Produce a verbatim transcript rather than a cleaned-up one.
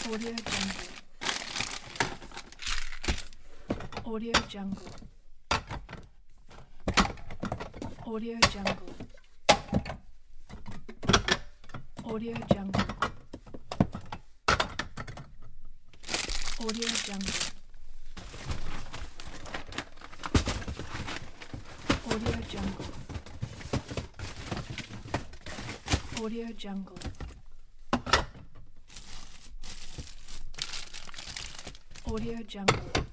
Audio Jungle. Audio Jungle. Audio Jungle. Audio Jungle. Audio Jungle. Audio Jungle. Audio Jungle. Audio Jungle.